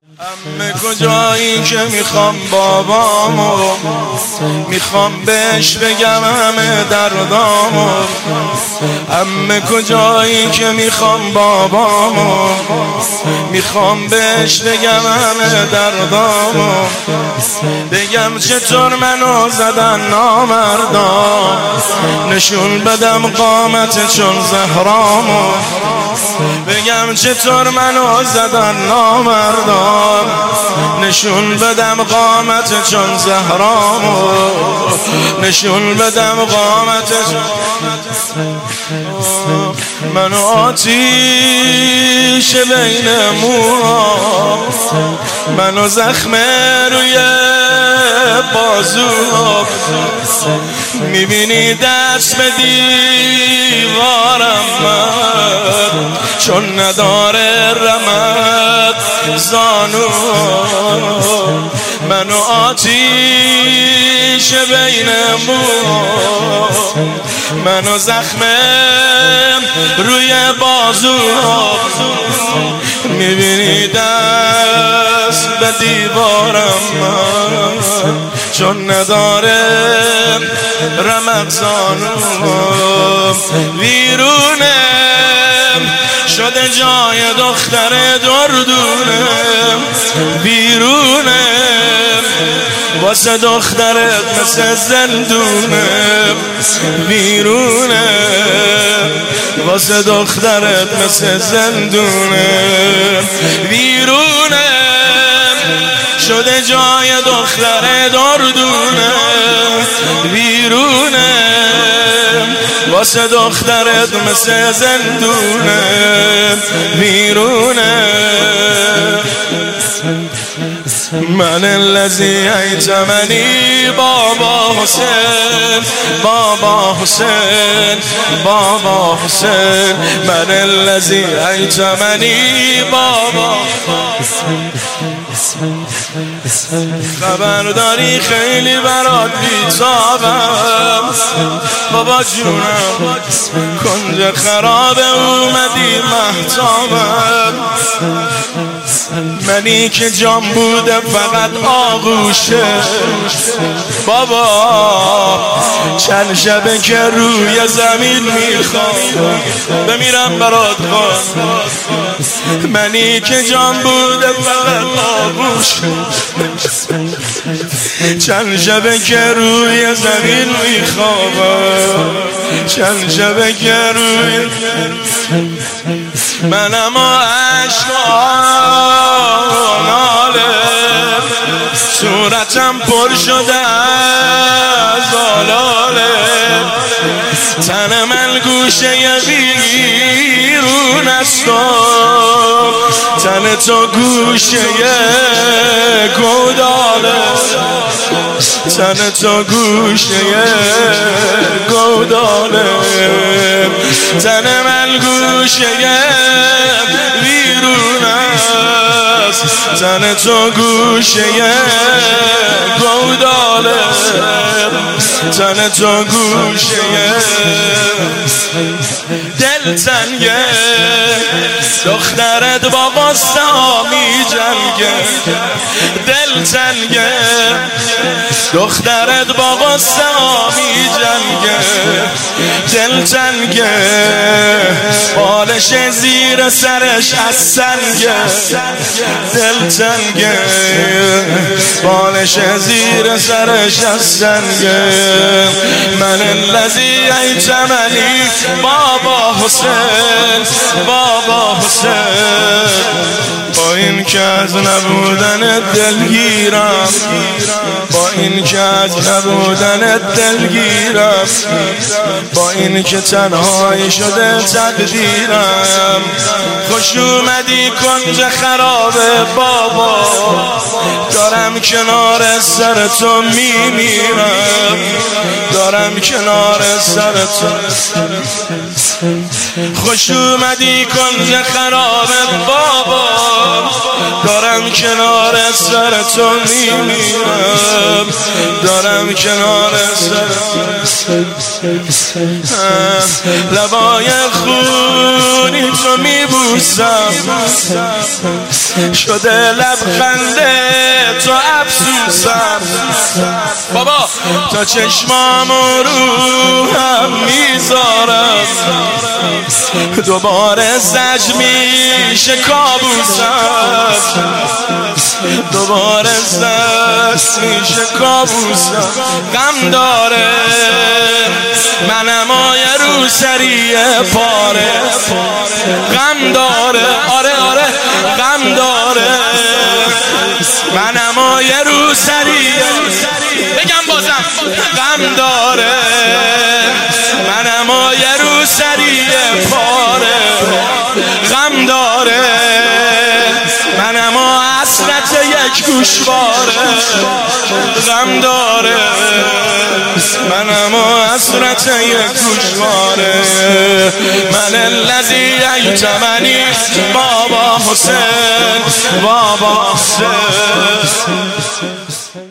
عمه کجایی که میخوام بابامو، میخوام بهش بگم همه دردامو. عمه کجایی که میخوام بابامو، میخوام بهش بگم همه دردامو. بگم چطور منو زدن نامردان، نشون بدم قامت چون زهرامو. بگم چطور منو زدن نامردان، نشون بدم قامت چون زهرامو. نشون بدم قامت منو آتیش بین موها، منو زخم روی بازو. میبینی دست به دیوارم من، چون نداره رمد زانو. منو آتیش بین موها، منو زخم روی بازو. میبینی دست به دیوارم من، چون نداره رمضان. ویرونه شده جای دختر دردونه، ویرونه واسه دخترت مثل زندونه. ویرونه واسه دخترت مثل زندونه. ویرونه شده جای دختر دردونه، ویرونه واسه دخترت مثل زندونه. ویرونه من الذی ایتمنی بابا حسین، بابا حسین، بابا حسین. من الذی ایتمنی بابا. خبرداری خیلی برات بیتابم بابا جونم، کنج خراب اومدی مهتابم. منی که جام بوده فقط آغوشه بابا، چند شبه که روی زمین میخوام بمیرم برات خواست. منی که جام بوده فقط آغوشه، چند شبه که روی زمین میخوام، چند شبه که روی منم و عشقاناله، صورتم پر شده از آلاله. تن من گوشه بیرون است، تن تو گوشه گوداله. تن تو گوشه گوداله، تن من گوشه بیرون است. تن تو گوشه گوداله، تن تو گوشه دلتنگه. دخترت با قصه ها می جنگه، دلتنگه. دخترت با قصه ها می جنگه، دلتنگه. بالش زیر سرش از سنگه، دلتنگه. بالش زیر سرش از سنگه. من الذی ایتمنی بابا حسین، بابا حسین. با این که از نبودن دلگیرم، با این که از نبودن دلگیرم، با این که تنهایی شده تقدیرم. خوش اومدی کنج خراب بابا، دارم کنار سر تو میمیرم، دارم کنار سر تو. خوش اومدی کنج خراب بابا، دارم کنار سر تو میمیرم، دارم کنار لبای خونی تو میبوسم شده لبخنده تو افسوسم بابا تا چشمام رو هم میذارم دوباره زج میشه کابوسم دوباره زج میشه کابوسم غم داره منم آیه رو سریع پاره غم داره آره غم داره منم آیه رو سریع بگم بازم غم داره منم آیه رو سریع پاره غم داره منم حسرت یک گوشواره غم داره منم حسرت یک گوشواره من الذی ایتمنی بابا حسین بابا حسین